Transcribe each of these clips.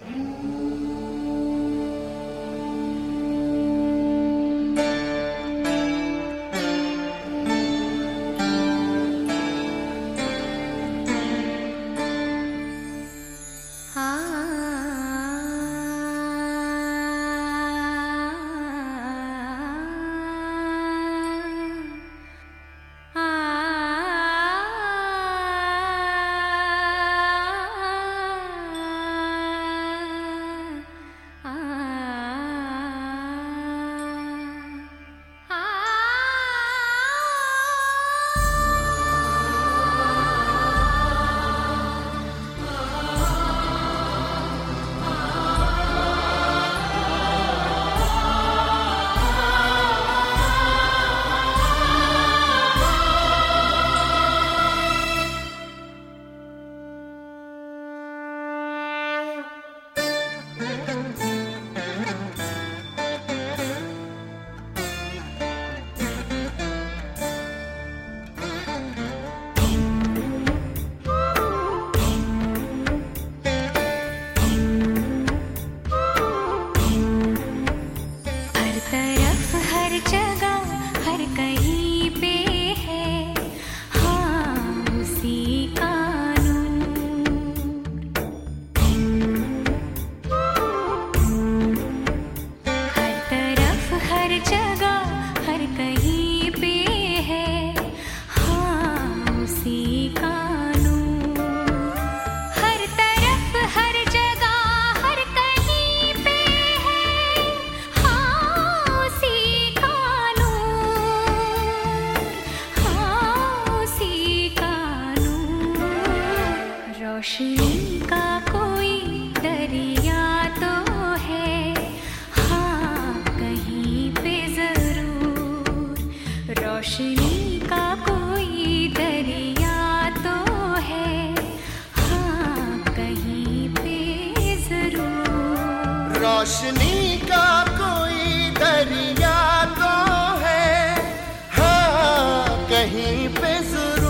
रोशनी का कोई दरिया तो है, हाँ कहीं पे जरूर। रोशनी का कोई दरिया तो है, हाँ कहीं पे जरूर। रोशनी का कोई दरिया तो है, हाँ कहीं पे जरूर।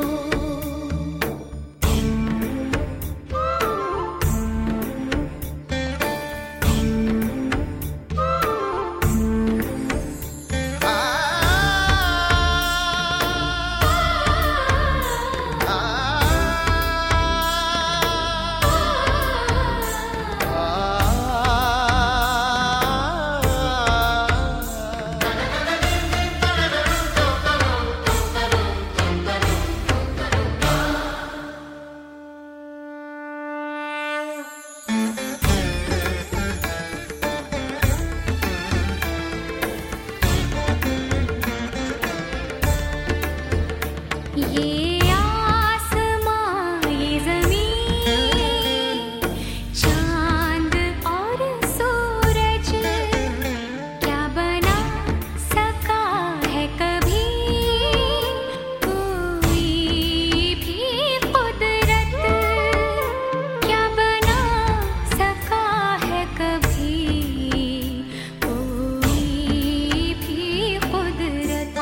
ये आसमां ये ज़मीन, चांद और सूरज, क्या बना सका है कभी कोई भी कुदरत। क्या बना सका है कभी कोई भी कुदरत।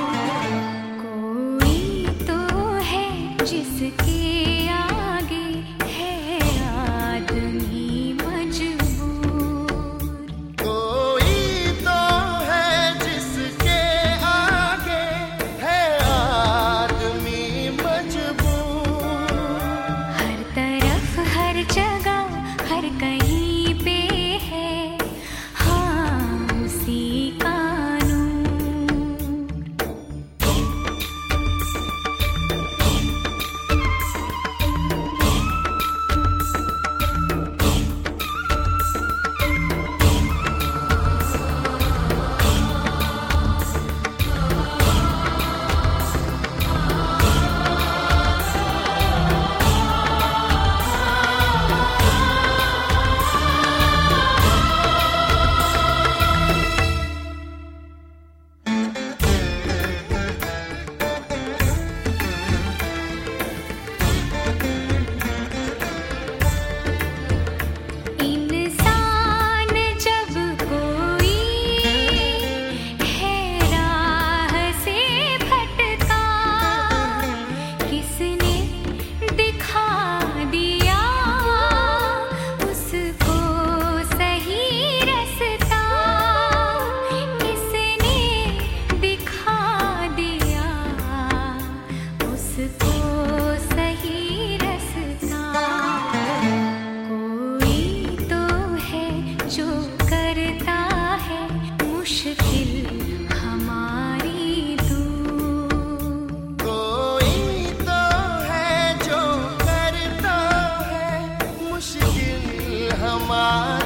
जिसके आगे है आदमी मजबूर। कोई तो है जिसके आगे है आदमी मजबूर। हर तरफ हर जगह हर कहीं पे है, हाँ उसी का हमारा